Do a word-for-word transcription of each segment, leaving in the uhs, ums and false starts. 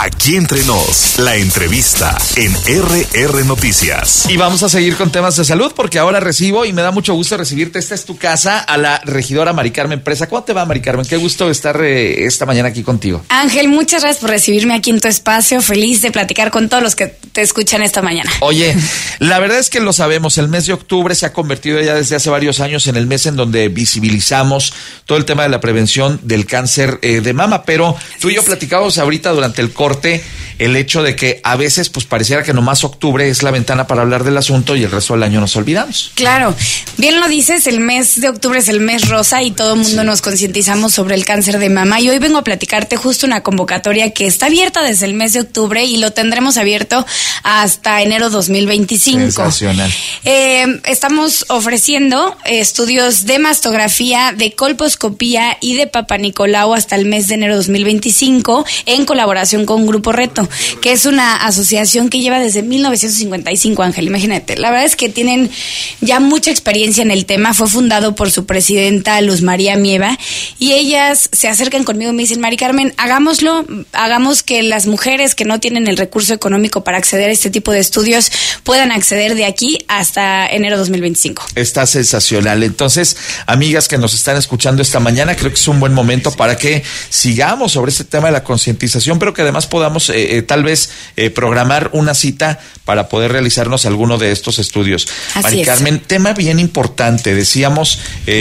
Aquí Entre Nos, la entrevista en R R Noticias. Y vamos a seguir con temas de salud porque ahora recibo, y me da mucho gusto recibirte, esta es tu casa, a la regidora Mari Carmen Presa. ¿Cómo te va, Mari Carmen? Qué gusto estar eh, esta mañana aquí contigo. Ángel, muchas gracias por recibirme aquí en tu espacio. Feliz de platicar con todos los que te escuchan esta mañana. Oye, la verdad es que lo sabemos, el mes de octubre se ha convertido ya desde hace varios años en el mes en donde visibilizamos todo el tema de la prevención del cáncer eh, de mama, pero tú y yo platicábamos ahorita durante el corte el hecho de que a veces pues pareciera que nomás octubre es la ventana para hablar del asunto y el resto del año nos olvidamos. Claro, bien lo dices, el mes de octubre es el mes rosa y todo el mundo sí. nos concientizamos sobre el cáncer de mama, y hoy vengo a platicarte justo una convocatoria que está abierta desde el mes de octubre y lo tendremos abierto hasta enero dos mil veinticinco. Sensacional. Eh, estamos ofreciendo estudios de mastografía, de colposcopía y de Papa Nicolau hasta el mes de enero dos mil veinticinco en colaboración con Grupo Reto, que es una asociación que lleva desde mil novecientos cincuenta y cinco, Ángel, imagínate. La verdad es que tienen ya mucha experiencia en el tema. Fue fundado por su presidenta Luz María Mieva, y ellas se acercan conmigo y me dicen: Mari Carmen, hagámoslo, hagamos que las mujeres que no tienen el recurso económico para acceder a este tipo de estudios puedan acceder de aquí hasta enero dos mil veinticinco. Está sensacional. Entonces, amigas que nos están escuchando esta mañana, creo que es un buen momento para que sigamos sobre este tema de la concientización, pero que además podamos eh, eh, tal vez eh, programar una cita para poder realizarnos alguno de estos estudios. Así Mari es. Carmen, tema bien importante. Decíamos,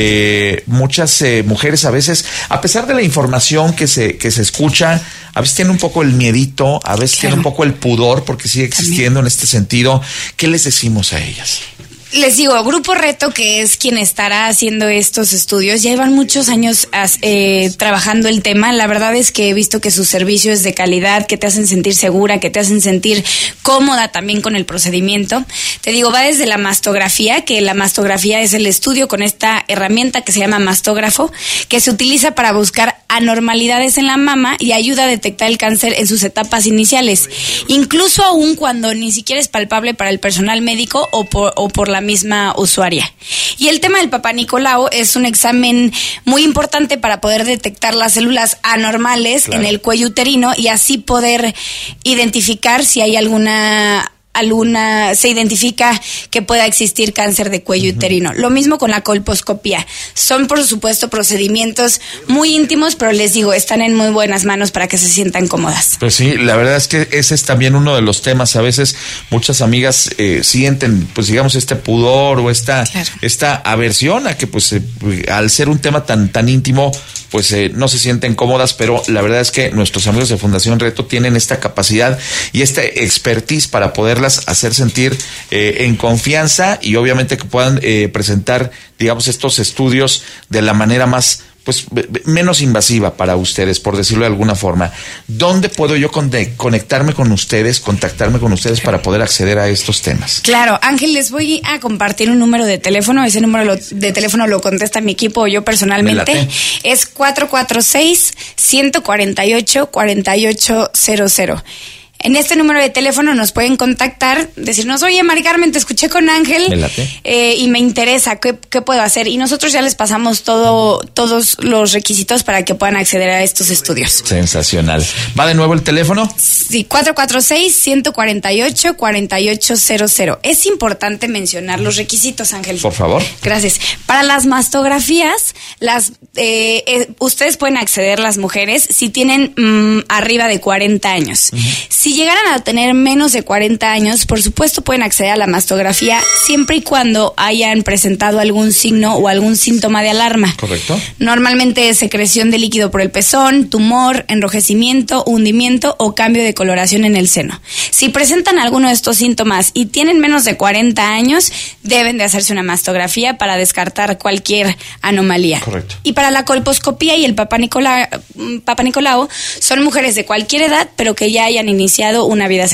eh, muchas eh, mujeres a veces, a pesar de la información que se, que se escucha, a veces tienen un poco el miedito, a veces Claro. tienen un poco el pudor, porque sigue existiendo También. en este sentido. ¿Qué les decimos a ellas? Les digo, Grupo Reto, que es quien estará haciendo estos estudios, ya llevan muchos años eh, trabajando el tema. La verdad es que he visto que su servicio es de calidad, que te hacen sentir segura, que te hacen sentir cómoda también con el procedimiento. Te digo, va desde la mastografía, que la mastografía es el estudio con esta herramienta que se llama mastógrafo, que se utiliza para buscar anormalidades en la mama y ayuda a detectar el cáncer en sus etapas iniciales, incluso aún cuando ni siquiera es palpable para el personal médico o por, o por la misma usuaria. Y el tema del Papa Nicolau es un examen muy importante para poder detectar las células anormales claro. en el cuello uterino y así poder identificar si hay alguna alguna, se identifica que pueda existir cáncer de cuello uh-huh. uterino. Lo mismo con la colposcopía. Son, por supuesto, procedimientos muy íntimos, pero les digo, están en muy buenas manos para que se sientan cómodas. Pues sí, la verdad es que ese es también uno de los temas. A veces muchas amigas eh, sienten, pues digamos, este pudor o esta, claro. esta aversión a que, pues, eh, al ser un tema tan, tan íntimo, pues eh, no se sienten cómodas, pero la verdad es que nuestros amigos de Fundación Reto tienen esta capacidad y esta expertise para poderlas hacer sentir eh, en confianza y obviamente que puedan eh, presentar, digamos, estos estudios de la manera más, pues, menos invasiva para ustedes, por decirlo de alguna forma. ¿Dónde puedo yo con- conectarme con ustedes, contactarme con ustedes para poder acceder a estos temas? Claro, Ángel, les voy a compartir un número de teléfono. Ese número lo, de teléfono lo contesta mi equipo o yo personalmente. Es cuatro cuatro seis, uno cuatro ocho, cuatro ocho cero cero. En este número de teléfono nos pueden contactar, decirnos: oye, Mari Carmen, te escuché con Ángel me late. Eh, y me interesa, ¿qué, ¿qué puedo hacer? Y nosotros ya les pasamos todo, todos los requisitos para que puedan acceder a estos estudios. Sensacional. ¿Va de nuevo el teléfono? Sí, cuatro cuatro seis, uno cuatro ocho, cuatro ocho cero cero. Es importante mencionar los requisitos, Ángel. Por favor. Gracias. Para las mastografías, las eh, eh, ustedes pueden acceder, las mujeres, si tienen mmm, arriba de cuarenta años. Uh-huh. Si llegaran a tener menos de cuarenta años, por supuesto pueden acceder a la mastografía siempre y cuando hayan presentado algún signo o algún síntoma de alarma. Correcto. Normalmente es secreción de líquido por el pezón, tumor, enrojecimiento, hundimiento o cambio de coloración en el seno. Si presentan alguno de estos síntomas y tienen menos de cuarenta años, deben de hacerse una mastografía para descartar cualquier anomalía. Correcto. Y para la colposcopía y el Papa Nicolau, Papa Nicolau son mujeres de cualquier edad, pero que ya hayan iniciado una vida sexual.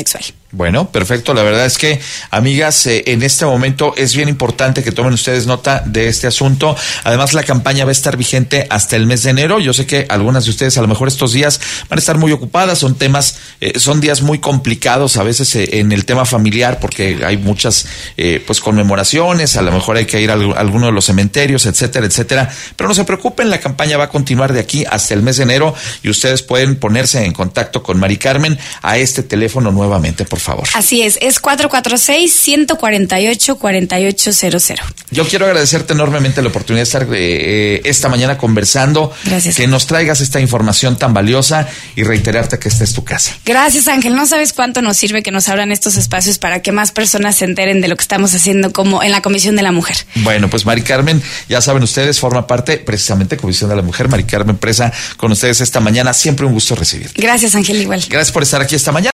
Bueno, perfecto. La verdad es que, amigas, eh, en este momento es bien importante que tomen ustedes nota de este asunto. Además, la campaña va a estar vigente hasta el mes de enero. Yo sé que algunas de ustedes a lo mejor estos días van a estar muy ocupadas. Son temas, eh, son días muy complicados a veces eh, en el tema familiar porque hay muchas eh, pues conmemoraciones. A lo mejor hay que ir a, a alguno de los cementerios, etcétera, etcétera. Pero no se preocupen, la campaña va a continuar de aquí hasta el mes de enero y ustedes pueden ponerse en contacto con Mari Carmen a este teléfono nuevamente, por favor. Así es, es cuatro cuatro seis, uno cuatro ocho, cuatro ocho cero cero. Yo quiero agradecerte enormemente la oportunidad de estar eh, esta mañana conversando. Gracias. Que nos traigas esta información tan valiosa y reiterarte que esta es tu casa. Gracias, Ángel. No sabes cuánto nos sirve que nos abran estos espacios para que más personas se enteren de lo que estamos haciendo como en la Comisión de la Mujer. Bueno, pues Mari Carmen, ya saben ustedes, forma parte precisamente de Comisión de la Mujer. Mari Carmen Presa con ustedes esta mañana. Siempre un gusto recibir. Gracias, Ángel, igual. Gracias por estar aquí esta mañana.